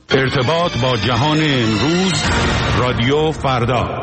ارتباط با جهان امروز، رادیو فردا.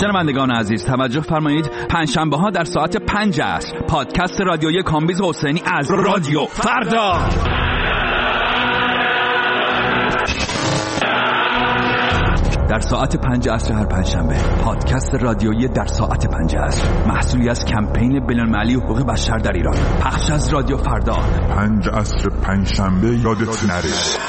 شنوندگان عزیز توجه فرمایید، پنجشنبه ها در ساعت 5 عصر پادکست رادیویی کامبیز حسینی از رادیو فردا در ساعت 5 عصر هر پنجشنبه. پادکست رادیویی در ساعت 5 عصر محصولی از کمپین بین‌المللی حقوق بشر در ایران، پخش از رادیو فردا. 5 عصر پنجشنبه یادت نره.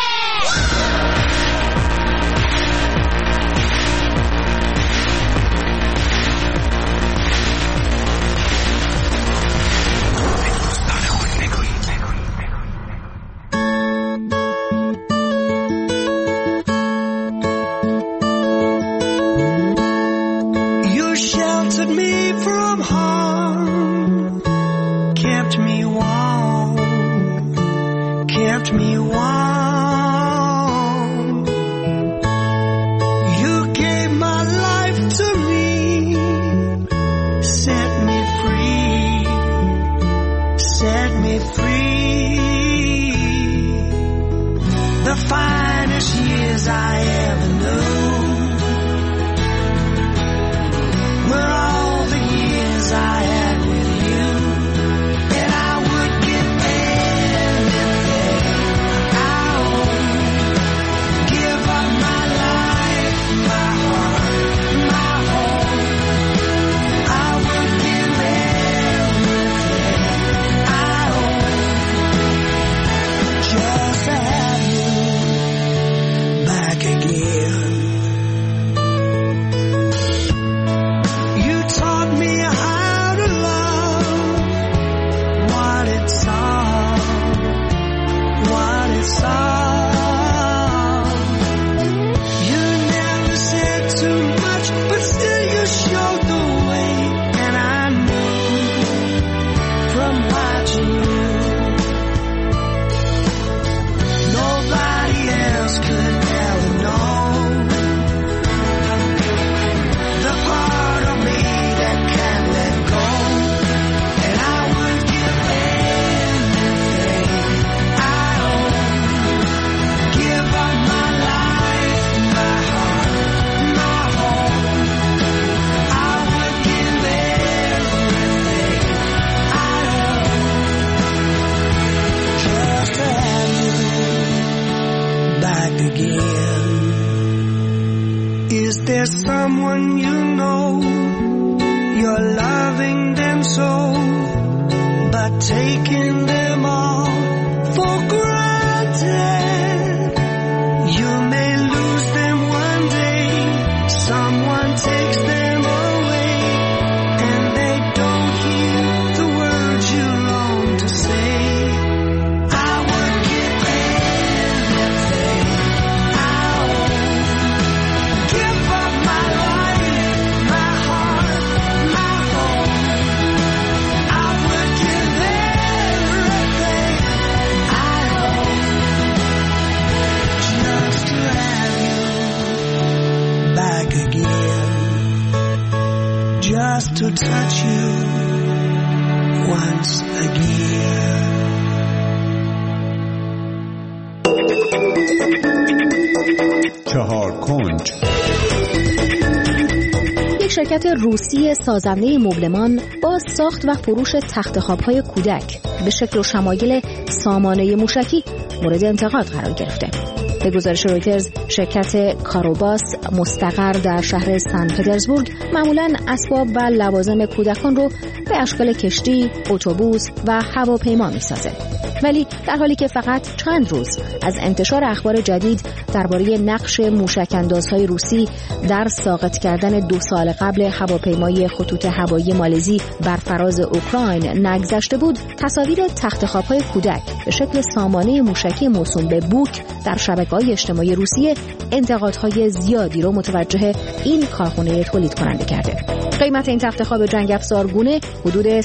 شرکت روسی سازنده مبلمان با ساخت و فروش تختخواب‌های کودک به شکل و شمایل سامانه موشکی مورد انتقاد قرار گرفته. به گزارش رویترز، شرکت کاروباس مستقر در شهر سن پترزبورگ معمولاً اسباب و لوازم کودکان رو به اشکال کشتی، اتوبوس و هواپیما می‌سازه. ولی در حالی که فقط چند روز از انتشار اخبار جدید درباره نقش موشک‌اندازهای روسی در ساقط کردن 2 سال قبل هواپیمای خطوط هوایی مالزی بر فراز اوکراین نگذشته بود، تصاویر تختخواب‌های کودک به شکل سامانه موشکی موسوم به بوک در شبکه‌های اجتماعی روسیه انتقادهای زیادی رو متوجه این کارخانه تولید کننده کرده. قیمت این تختخواب جنگ افزارگونه حدود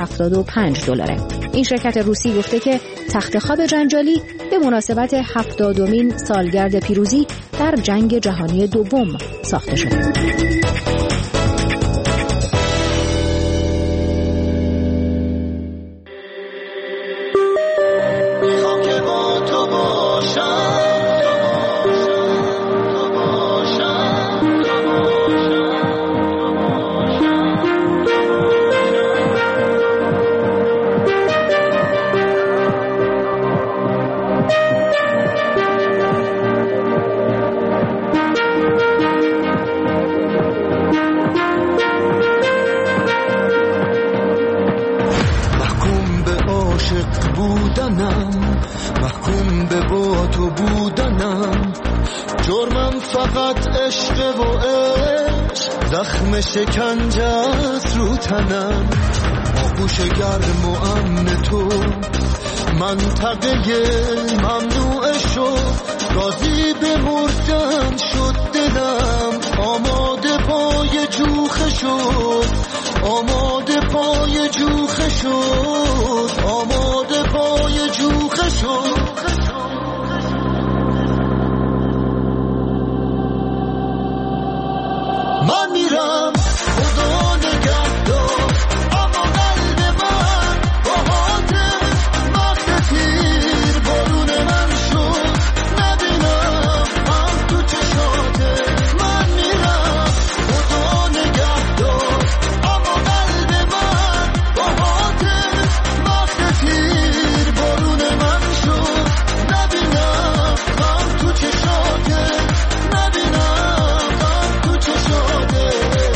$175. این شرکت روسی گفته که تختخواب جنجالی به مناسبت 70مین سالگرد پیروزی در جنگ جهانی دوم ساخته شده. بودنم، محکوم به با تو بودنم. جرمم فقط عشق و عشق، زخم شکنجه است رو تنم. آغوش گرم و امن تو منطقه ممنوع شد، راضی به مردن شد دلم. آماده پای جوخه شد، آماده پای جوخه شد، آماده پای جوخه شد. من میرم خدا نگهدار، اما قلب من با حاتم وقت تیر بارون من شد. نبینم هم تو چشاته. من میرم خدا نگهدار، اما قلب من با حاتم وقت تیر بارون من شد. نبینم هم تو چشاته، نبینم هم تو چشاته.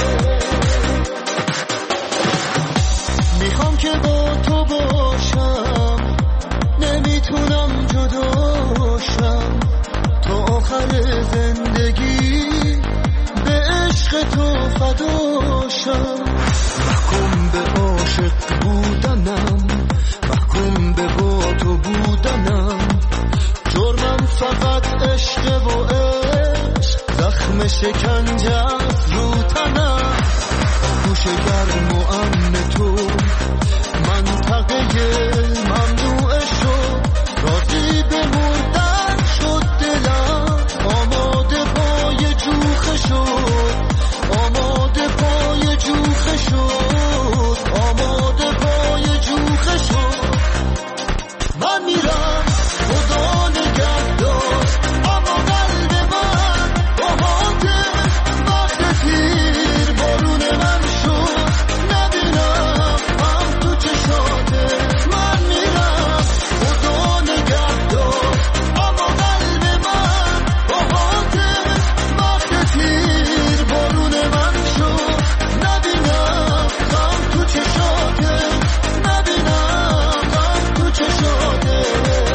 میخوام که با تو باشم، نمیتونم جداشم. تا آخر زندگی به عشق تو فداشم. محکوم به عاشق بودنم، محکوم به با تو بودنم. جرمم فقط عشق و عشق، زخم شکنجه رو تنم. گوش گرم و امن تو منطقه ممنوع شد، راضی به مردن شد دلم. آماده پای جوخه شد، آماده پای جوخه شد، آماده پای جوخه شد. من میرم خدا نگهدار، اما قلب من با حاتم وقت تیر بارون من شد. نبینم هم تو چشاته. من میرم خدا نگهدار، اما قلب من با حاتم وقت تیر بارون من شد. نبینم هم تو چشاته، نبینم هم تو چشاته.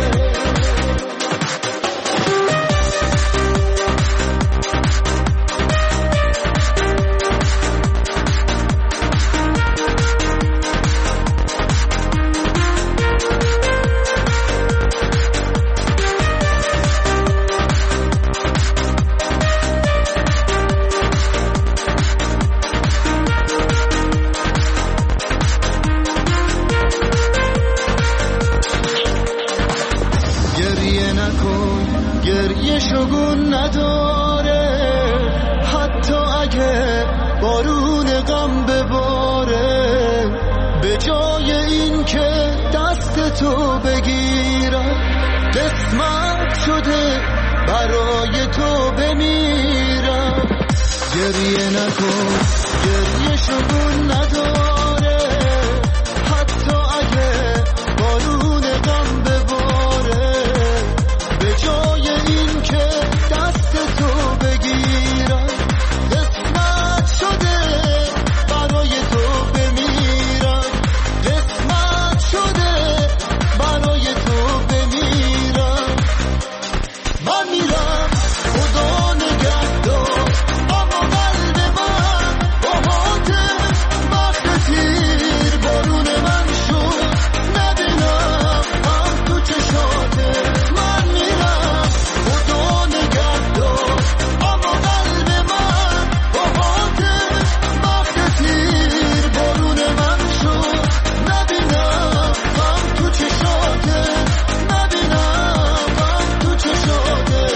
گریه نکن، گریه شگون نداره. حتی اگه بارون غم بباره، به جای این که دست تو بگیرم، قسمت شده برای تو بمیرم. گریه نکن، گریه شگون نداره. حتی اگه بارون غم بباره، به جای این که دست تو بگیرم، قسمت شده برای تو بمیرم. قسمت شده برای تو بمیرم. من میرم خدا نگهدار، اما قلب من با حاتم وقت تیر بارون من شد. نبینم هم تو چشاته. من میرم خدا نگهدار، اما قلب من با حاتم وقت تیر بارون من شد. نبینم هم تو چشاته، نبینم هم تو چشاته.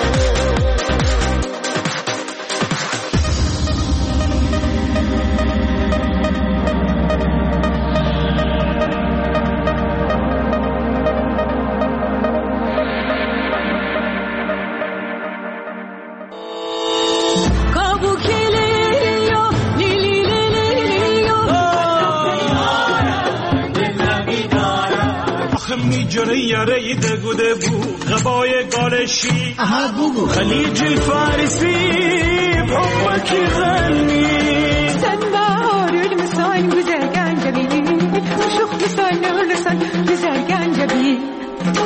میجره یاره دگوده بود غبای گالشی خلیج فارسی بحبك يغني سنبار المساين وزرقان جميل وشوخ مساين ولسان وزرقان جميل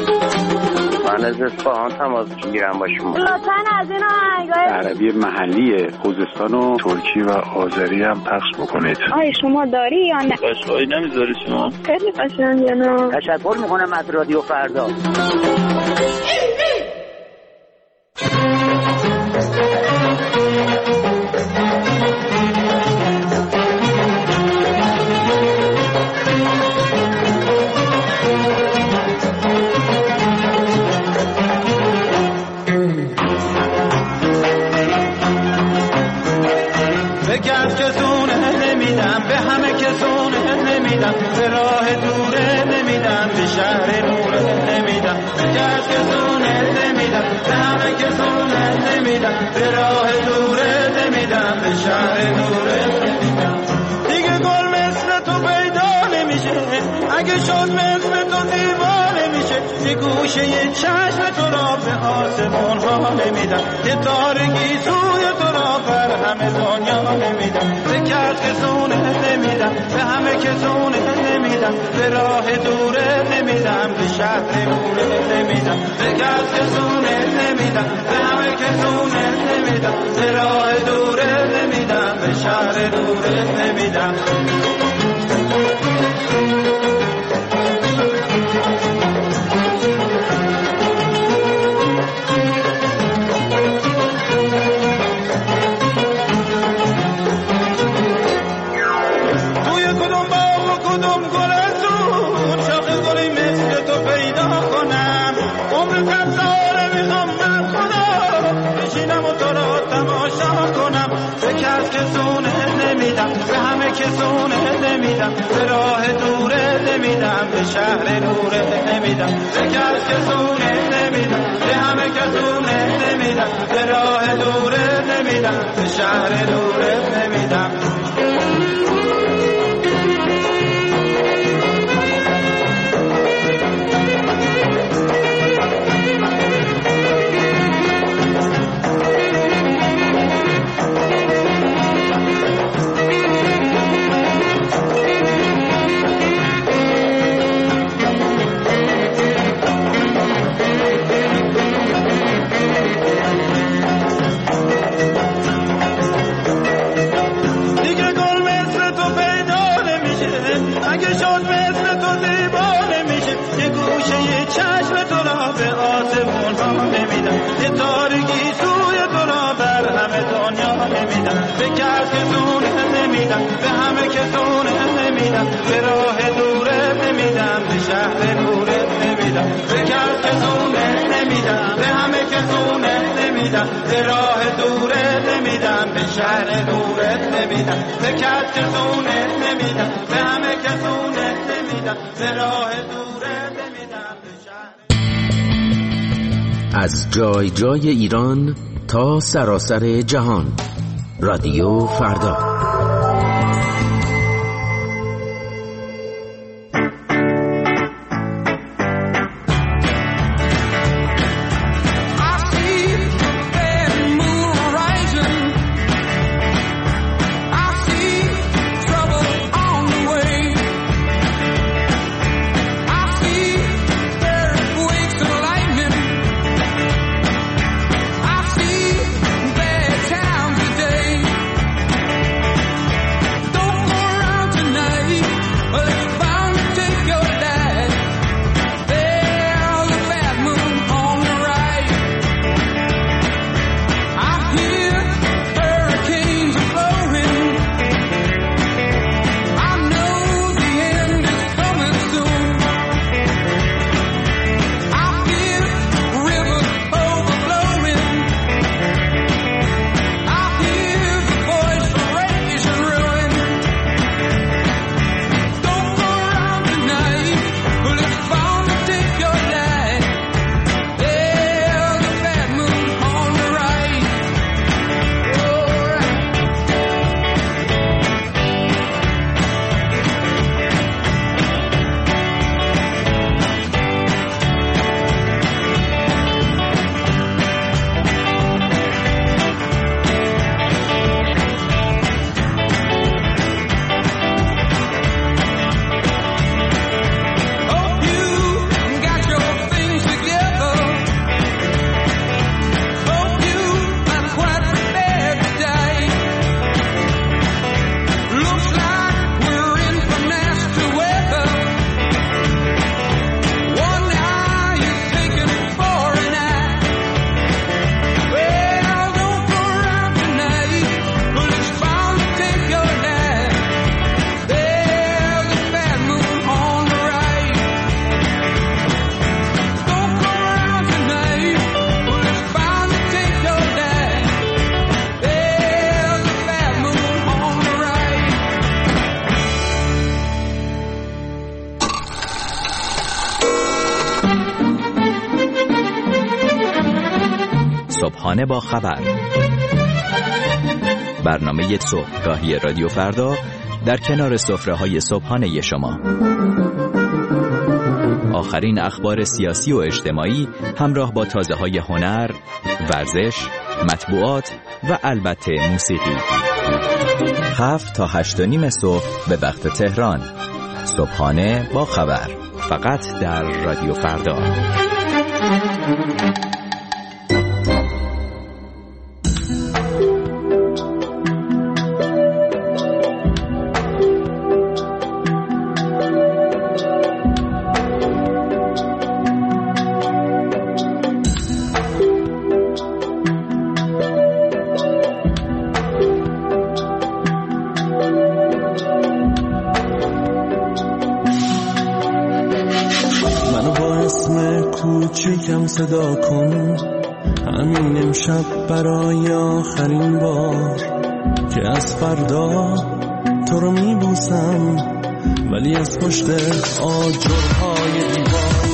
من از اصفهان تماس میگیرم با شما. لطفاً از این آهنگای عربی محلی خوزستان و ترکی و آذری هم پخش بکنید. آیا شما داری یا نه؟ قشنگی نمیذاری شما؟ خیلی قشنگه. نه تشکر میکنم از رادیو فردا. به راه دوره نمیدم، به شهر نوره نمیدم، به کس که زونه نمیدم، به همه که زونه نمیدم، به راه دوره نمیدم، به شهر نوره نمیدم. دیگه گل مثل تو پیدا نمیشه، اگه شد مثل تو دیوانه میشه. یه گوشه یه چشم تو را به آسمون ها نمیدم، که تارگی سوی تو را بر همه دنیا نمیدم. به کس که زونه نمیدم، به همه که زونه نمیدم، به راه دوره نمیدم، به شهر نوره نمیدم. به کس که زونه نمیدم، به همه که زونه نمیدم، به راه دوره نمیدم، به شهر نوره نمیدم. به همه که زونه نمیدم، به راه دوره نمیدم، به شهر نوره نمیدم. به کس که زونه نمیدم، به همه که زونه نمیدم، به راه دوره نمیدم، به شهر نوره نمیدم. به همه که زونه نمیدم، به راه دوره نمیدم، به شهر نوره نمیدم. به کس که زونه نمیدم، به همه که زونه نمیدم، به راه دوره نمیدم، به شهر نوره نمیدم. به کس که زونه نمیدم، به همه که زونه نمیدم، به راه دوره نمیدم، به شهر. از جای جای ایران تا سراسر جهان، رادیو فردا. صبحانه با خبر، برنامه صبحگاهی رادیو فردا در کنار سفره‌های صبحانه شما. آخرین اخبار سیاسی و اجتماعی همراه با تازه‌های هنر، ورزش، مطبوعات و البته موسیقی. 7 تا 8:30 صبح به وقت تهران. صبحانه با خبر، فقط در رادیو فردا. کوچیکم صدا کن، همین امشب برای آخرین بار که از فردا تو رو میبوسم، ولی از پشت آجرهای دیوار.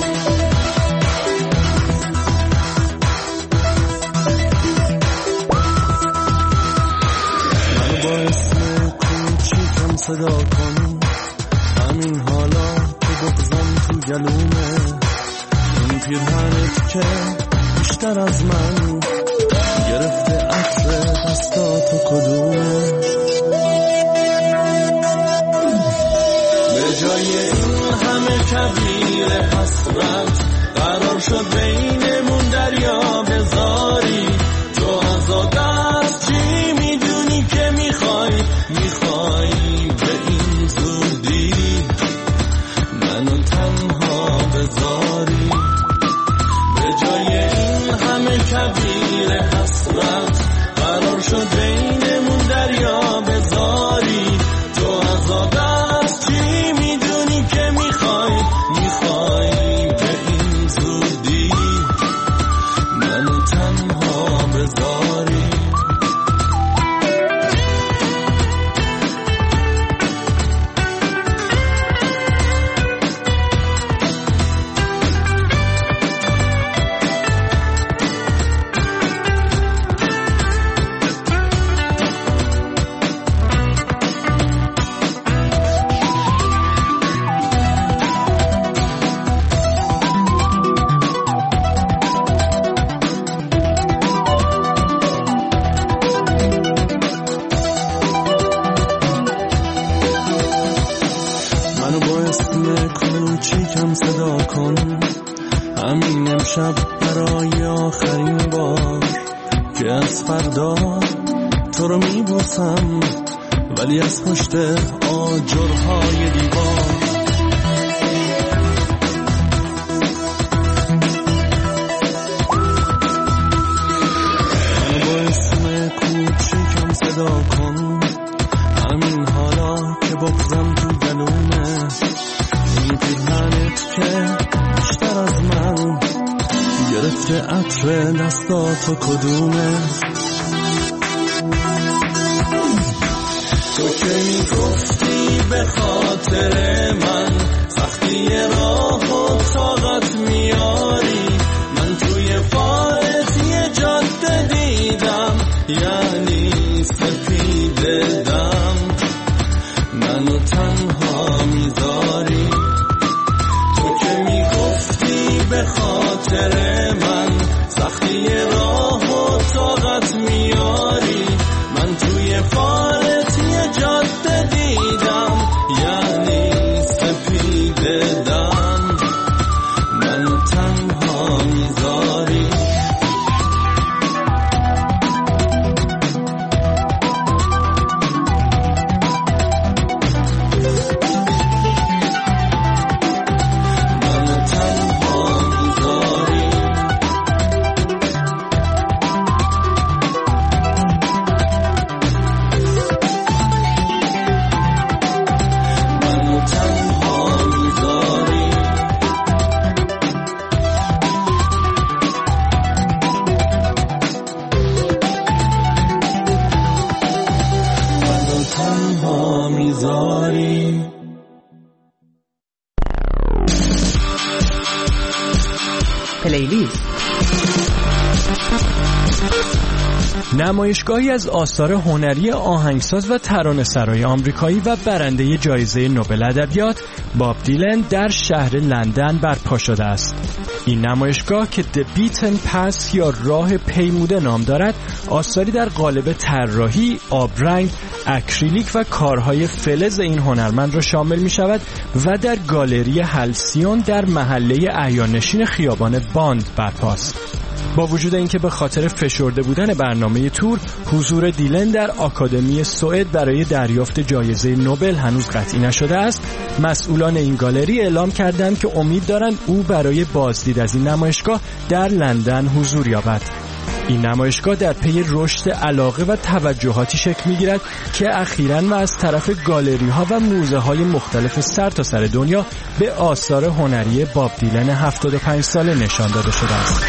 منو با اسم کوچیکم صدا کن، همین حالا که بغضم تو گلومه، این پیرهنت که بیشتر از من گرفته عطر دستاتو کدومه. به جای این همه کبیر حسرت قرار شد بینمون دریا بذاری. تو از آدست چی میدونی که میخوای به این زودی منو تنها بذاری. به جای این همه کبیر حسرت قرار شد بینمون دریا بذاری. تو از آدست چی میدونی که میخوای به این زودی منو تنها بذاری. کوچیکم صدا کن، همین امشب برای آخرین بار که از فردا تو رو میبوسم، ولی از پشت آجرهای دیوار. منو با اسم کوچیکم صدا کن، همین حالا که بغضم تو گلومه، این پیرهنت که بیشتر از من گرفته عطر دستاتو کدومه. تو که میگفتی به خاطر من سختی راه و طاقت میاری، من توی فارسی جاده دیدم، یعنی سپید دم منو تنها میذاری. تو که میگفتی به خاطر من سختی راه و طاقت میاری، من توی فارسی جاده دیدم، یعنی سپید دم منو تنها میذاری. پلیلیست نمایشگاهی از آثار هنری آهنگساز و ترانه‌سرای آمریکایی و برنده جایزه نوبل ادبیات باب دیلن در شهر لندن برپا شده است. این نمایشگاه که The Beaten Path یا راه پیموده نام دارد، آثاری در قالب طراحی، آبرنگ، اکریلیک و کارهای فلز این هنرمند را شامل می شود و در گالری هلسیون در محله احیانشین خیابان باند برپاست. با وجود اینکه به خاطر فشرده بودن برنامه تور، حضور دیلن در آکادمی سوئد برای دریافت جایزه نوبل هنوز قطعی نشده است، مسئولان این گالری اعلام کردند که امید دارند او برای بازدید از این نمایشگاه در لندن حضور یابد. این نمایشگاه در پی رشد علاقه و توجهاتی شکل می‌گیرد که اخیراً و از طرف گالری‌ها و موزه‌های مختلف سرتاسر دنیا به آثار هنری باب دیلن 75 ساله نشان داده شده است.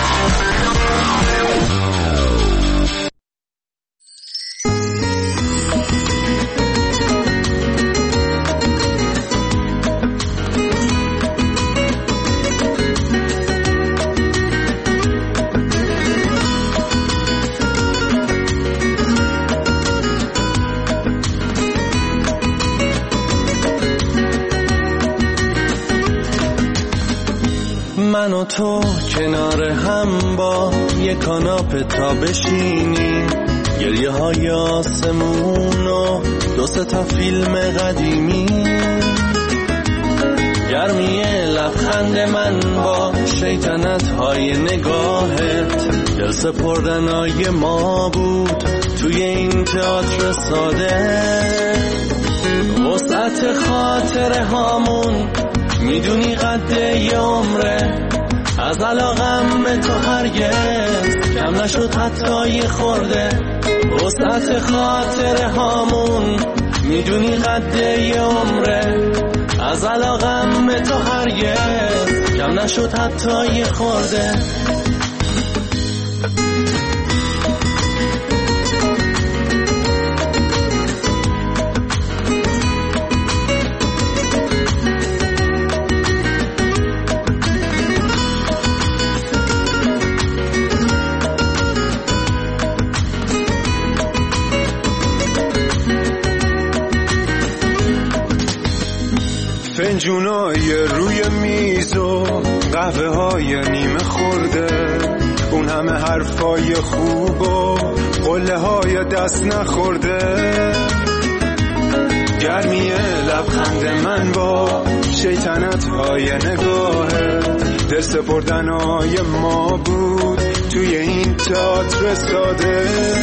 من و تو کنار هم با یک کاناپه تا بشینیم، گریه های آسمون و 2-3 تا فیلم قدیمی، گرمی لبخند من با شیطنت های نگاهت، دل سپردنای ما بود توی این تئاتر ساده، وسعت خاطره هامون میدونی قده ی عمره، از علاقم به تو هرگز کم نشد حتی یه خورده، وسعت خاطره هامون میدونی قده ی عمره، از علاقم به تو هرگز کم نشد حتی یه خورده. فنجونای روی میز و قهوه های نیمه خورده، اون همه حرفای خوب و قله های دست نخورده، گرمی لبخند من با شیطنت های نگاهه، دل سپردنای ما بود توی این تئاتر ساده،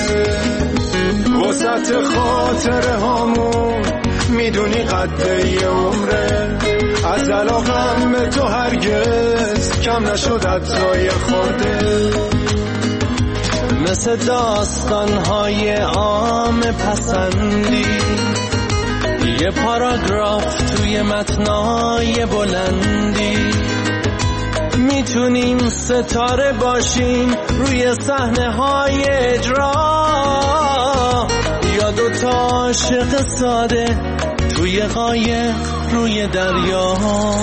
وسط خاطره هامون میدونی قده ی عمره، از علاقم به تو هرگز کم نشد حتی یه خورده، مثل داستانهای عام پسندی، یه پاراگراف توی متنای بلندی، میتونیم ستاره باشیم روی صحنه های اجرا، یا 2 تا عاشق ساده توی قایق روی دریا،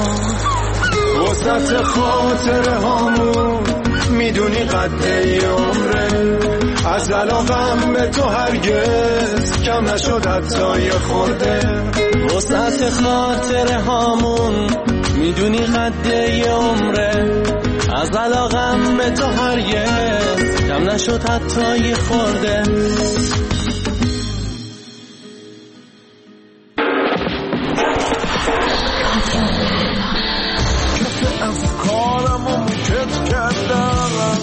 وسط خاطره هامون میدونی قده ی عمره، از علاقم به تو هرگز کم نشد حتی یه خورده، وسط خاطره هامون میدونی قده ی عمره، از علاقم به تو هرگز کم نشد حتی یه خورده. افکارم رو مکت کردم،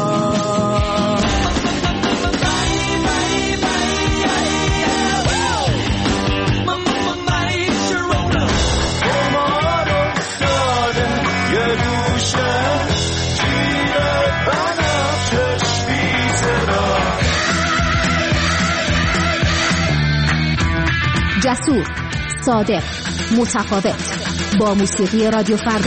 یه گوشه جیره بنفشش بیزرا، جسور، صادق، متفاوت، با موسیقی رادیو فردا.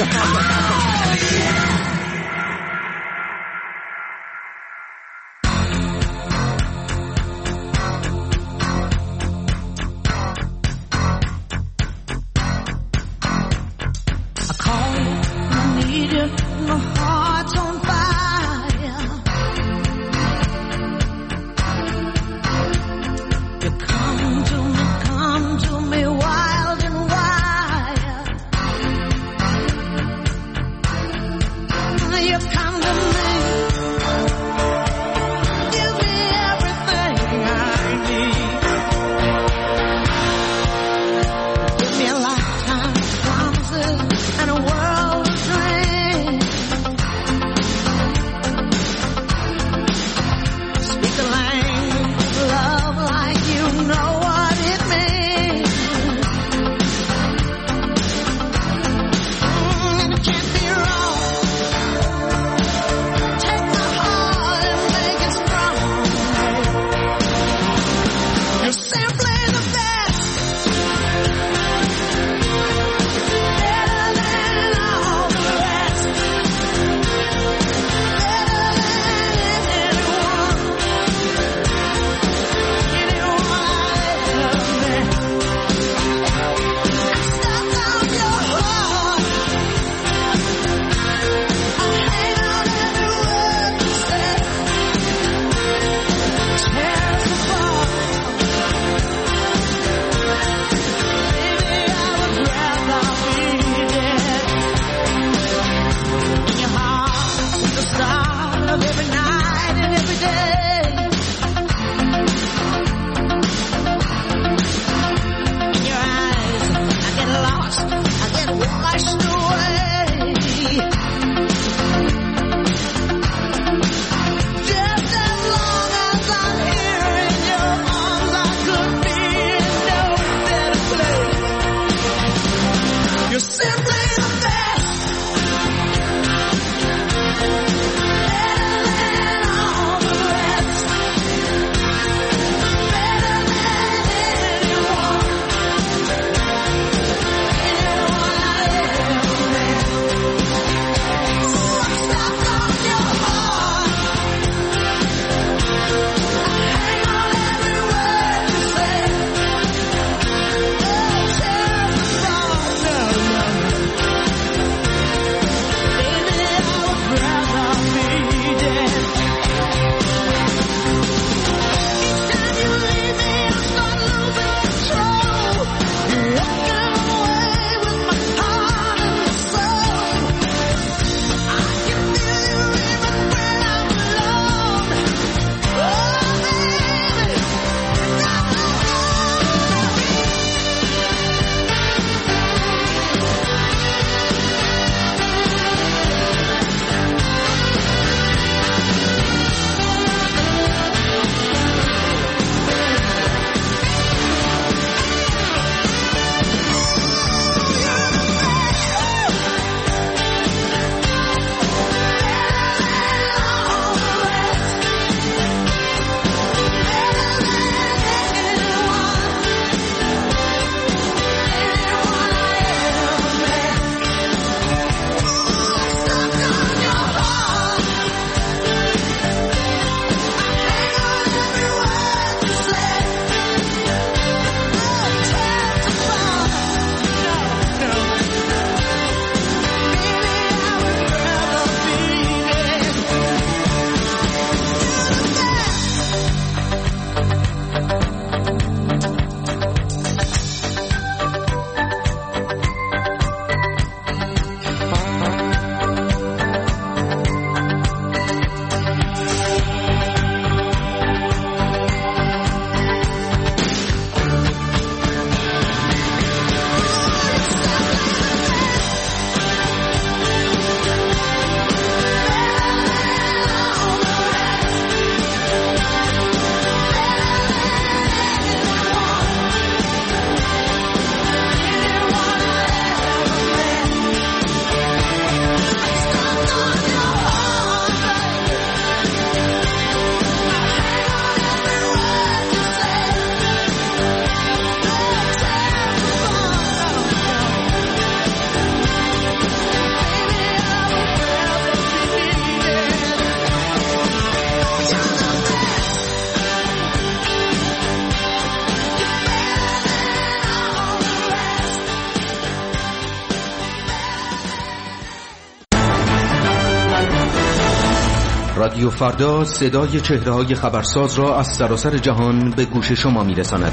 رادیو فردا صدای چهره‌های خبرساز را از سراسر جهان به گوش شما می‌رساند.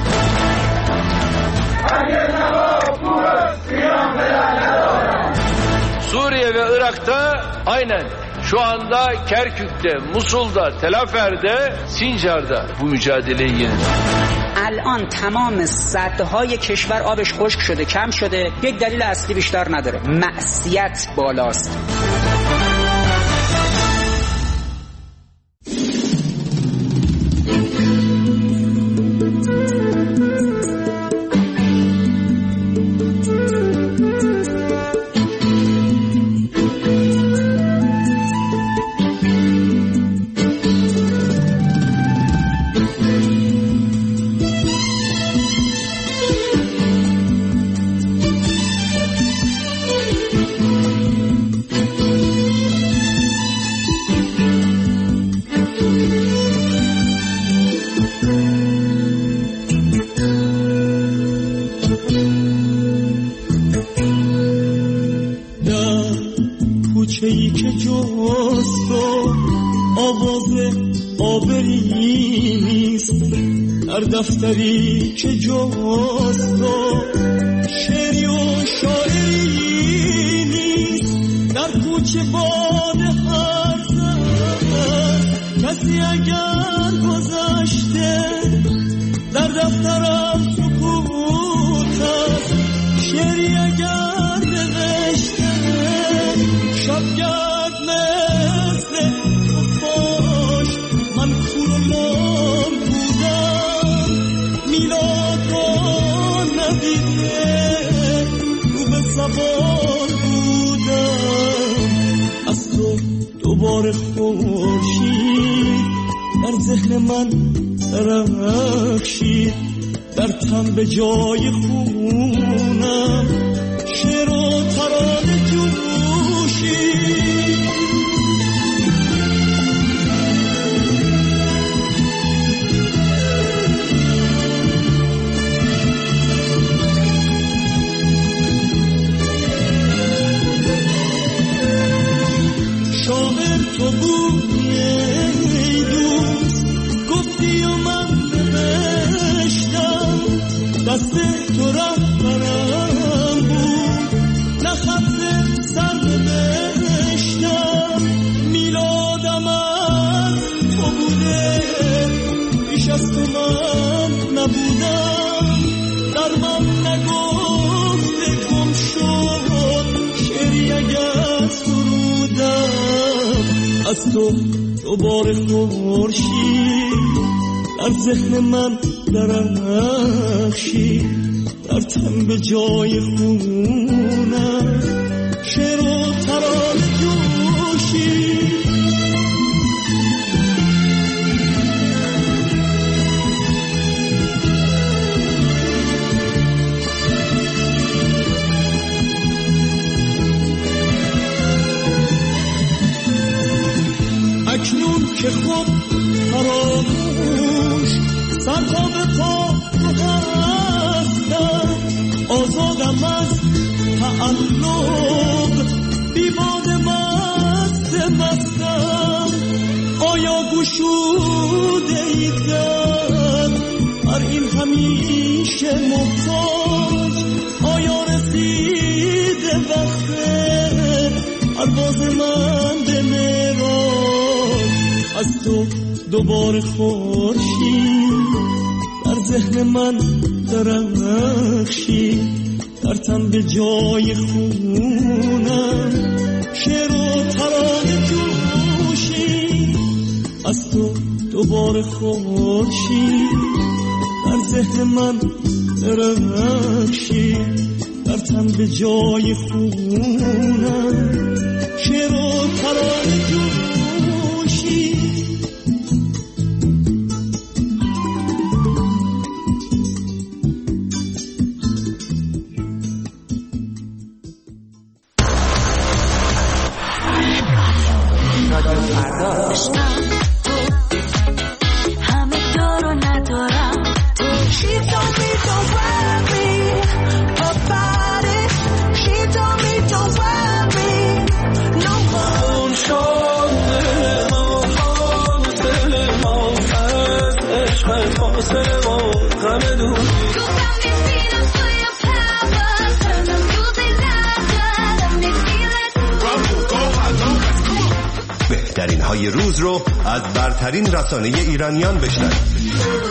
Suriye ve Irak'ta aynen şu anda Kerkük'te, Musul'da, Tel Afer'de, Sincar'da bu mücadeleyi yeniyor. الان تمام سدهای کشور آبش خشک شده، کم شده. یک دلیل اصلی بیشتر نداره، معصیت بالاست. کوچه‌ای که جست و آواز آبری نیست، در دفتری که جست و شعری و شاعری نیست، در کوچه باد هر زد کسی اگر گذشته، در دفترم سکوت است، شعری اگر نوشته، شبگرد مثل خفاش من کور و لام بودم، میلاد رو ندیده رو به زبان بودم، از تو دوباره خورشید در ذهن من درخشید، در تن به جای خونم شعر و ترانه جوشید. شاعر تو بودی ای دوست، گفتی و من نوشتم، دست تو رهبرم بود، نه خط سر نوشتم، میلادم از تو بوده، بیش از تو من نبودم، در من نگفته گم شد، شعری اگر سرودم، از تو دوباره خورشید در ذهن من درخشید، در تن به جای خونم شعر و ترانه جوشید. اکنون که خود فراموش سرها به پا هستم، آزادم از تعلق، بیباد مستم، آیا گشوده ایدن هر این همیشه محتاج، آیا رسیده وقت پرواز من به معراج، از تو دوباره خورشید در ذهن من درخشید، در تن به جای خونم شعر و ترانه جوشید، از تو دوباره خورشید در ذهن من درخشید، در تن به جای خونم شعر و ترانه جوشید. Don't show them بهترین های روز رو از برترین رسانه ایرانیان بشنوید.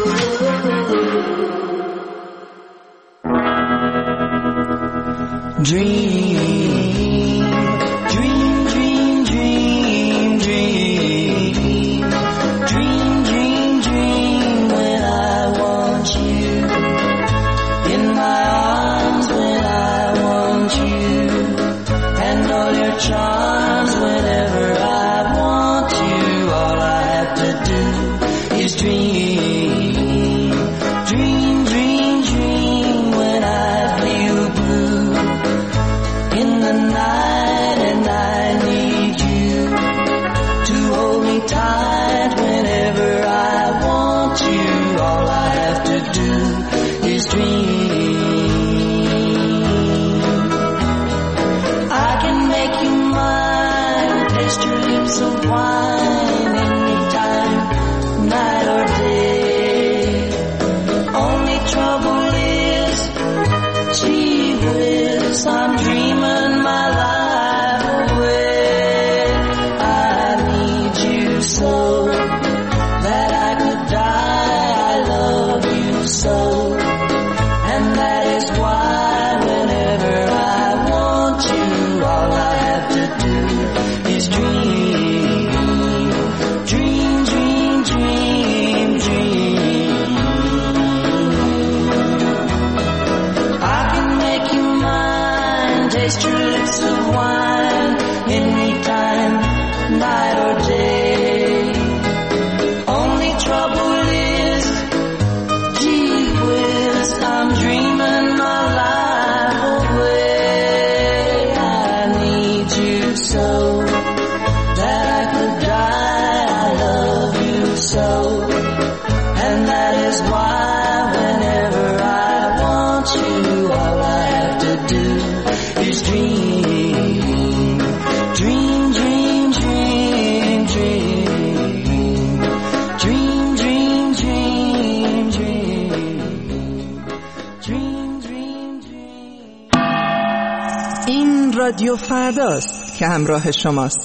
رادیو فرداست که همراه شماست.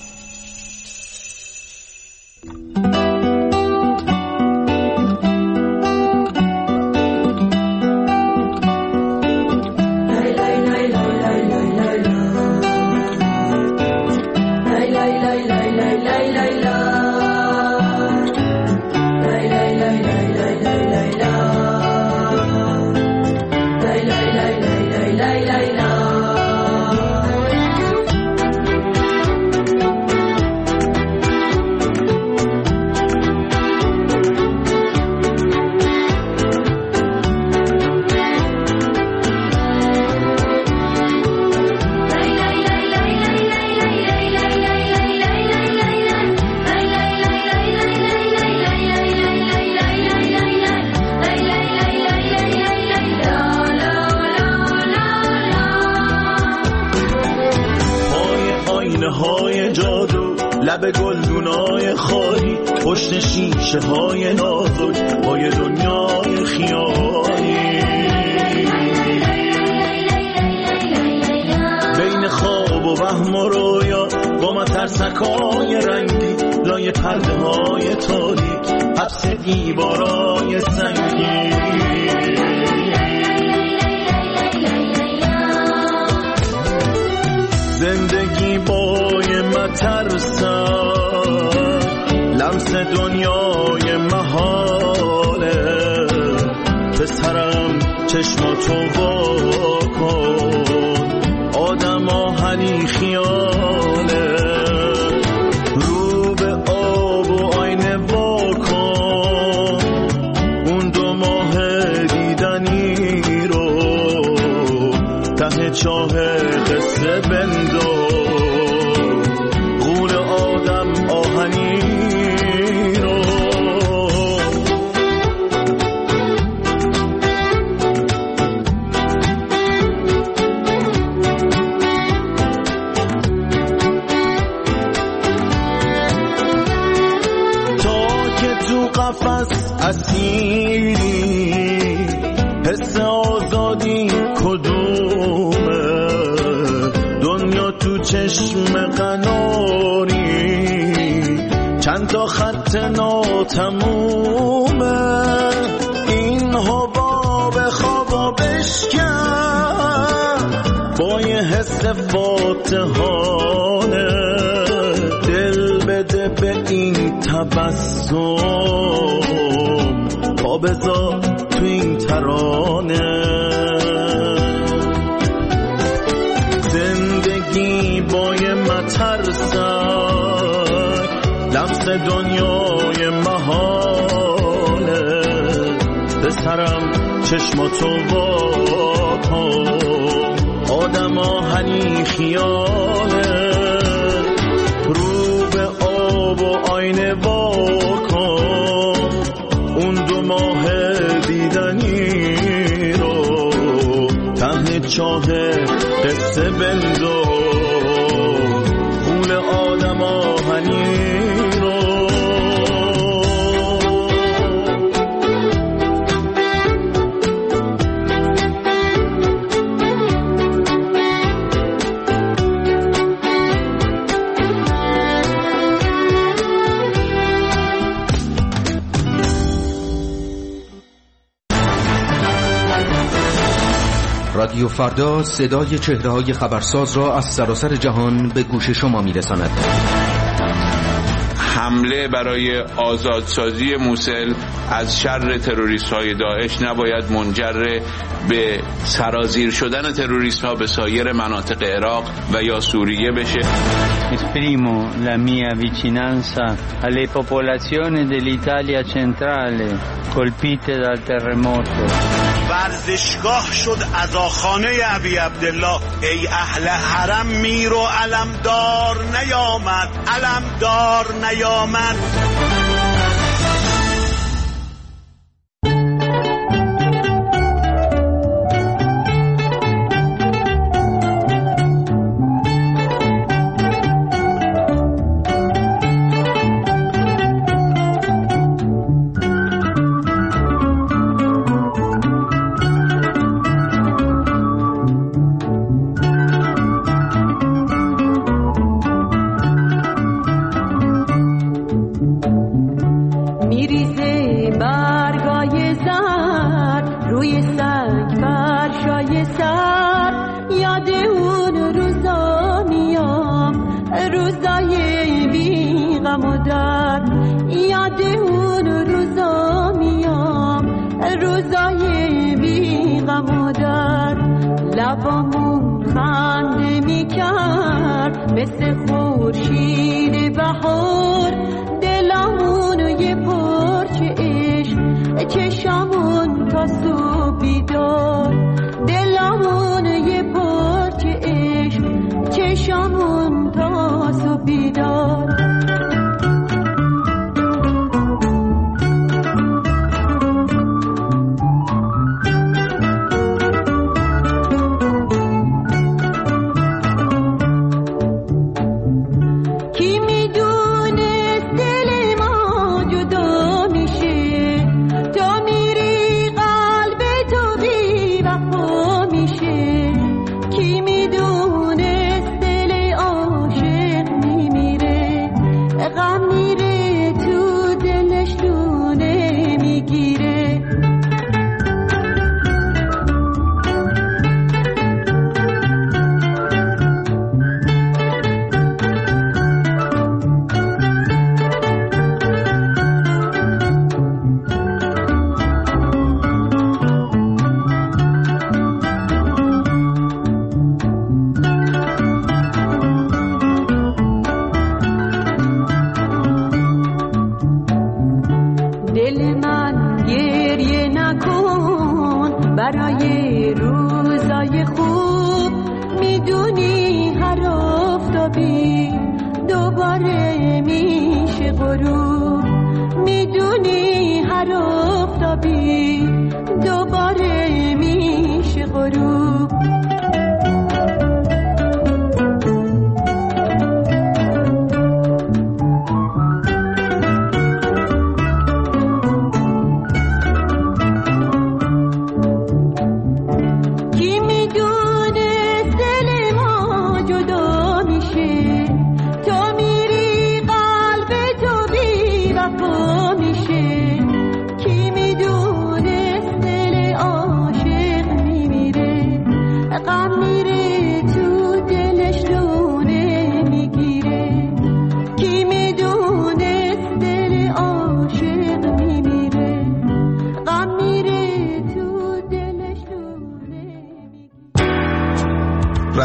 لب گلدونای خالی پشت شیشه های نازک پای دنیای خیالی بین خواب و وهم و رویا با مترسکای رنگی لای پرده های تاریک حبس دیوارای سنگی زندگی بای مترسم لمس دنیای محاله پسرم چشماتو وا کن آدم آهنی خیاله رو به آب و آینه وا کن اون 2 ماه دیدنی رو ته چاه قصه بنداز غول آدم آهنی رو تا که تو قفس اسیری حس آزادی کدومه دنیا تو چشم قناری چند تا خط ناتمومه این حباب خوابا بشکن با یه حس فاتحانه دل بده به این تبسم پا بذار تو این ترانه زندگی با یه مترسک لمس دنیای محاله به سرم چشماتو واکن آدم آهنی خیاله رو به آب و آینه واکن اون 2 ماه دیدنی رو ته چاه قصه بندو غول آدم آهنی رو رادیو فردا صدای چهره‌های خبرساز را از سراسر جهان به گوش شما می‌رساند. حمله برای آزادسازی موسل از شر تروریست‌های داعش نباید منجر به سرازیر شدن تروریست‌ها به سایر مناطق عراق و یا سوریه بشه. Esprimo la mia vicinanza alle popolazioni dell'Italia centrale colpite dal terremoto. ورزشگاه شد عزاخانه ابی عبدالله ای اهل حرم میر و علمدار نیامد علمدار نیامد. تو میری قلب تو بی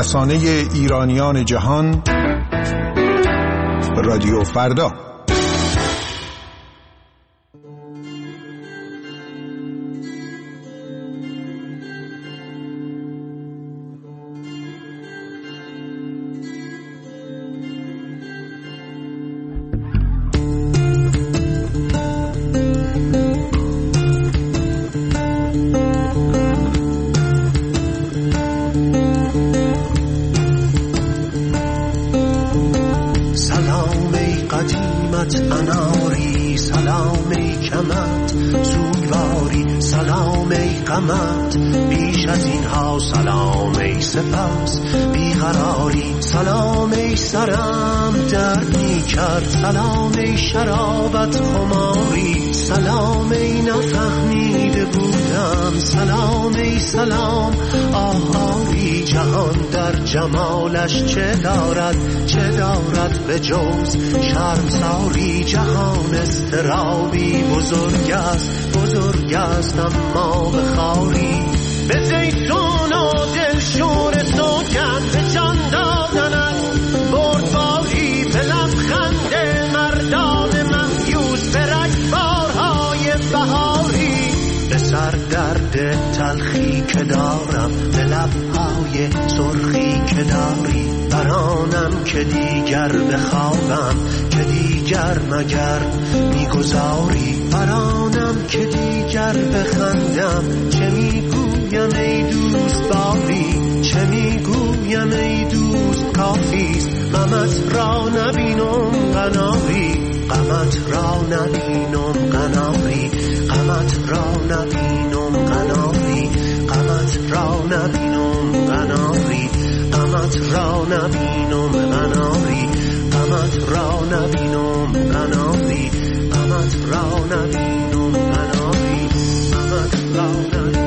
رسانه ایرانیان جهان، رادیو فردا. اناری سلام ای کمت سوگواری، سلام ای قمت پیش از اینها، سلام ای سپس بیقراری، سلام ای سرم درد می کرد، سلام ای شرابت خماری، سلام ای نفهمیده بودم، سلام ای سلام آهاری. جهان در جمالش چه دارد به جز شرمساری، جهان استرابی بزرگ است اما به خاری، به زیتون و دلشور سوگند به جان دادنت بردباری، به لبخند مردان مهیوس به رگبارهای بهاری، به سر درد تلخی که دارم به لبهای سرخی که داری، برانم که دیگر بخوابم که دیگر مگر میگذاری، برانم که دیگر بخندم چه میگویم ای دوست باری، چه میگویم ای دوست کافیست غمت را نبینم قناری، غمت را نبینم قناری، غمت را نبینم قناری، غمت را نبینم قناری، غمت را نبینم قناری، غمت را نبینم قناری، غمت را نبینم قناری، غمت را نبینم